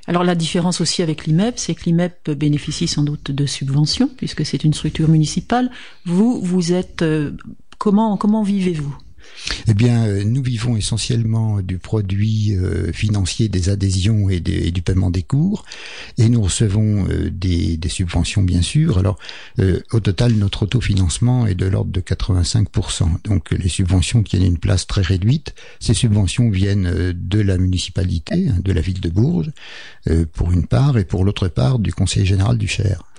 Alors la différence aussi avec l'IMEP, c'est que l'IMEP bénéficie sans doute de subventions, puisque c'est une structure municipale. Vous êtes... comment vivez-vous ? Eh bien, nous vivons essentiellement du produit financier des adhésions et du paiement des cours, et nous recevons des subventions, bien sûr. Alors, au total, notre autofinancement est de l'ordre de 85%. Donc, les subventions tiennent une place très réduite. Ces subventions viennent de la municipalité, de la ville de Bourges, pour une part, et pour l'autre part, du Conseil général du Cher.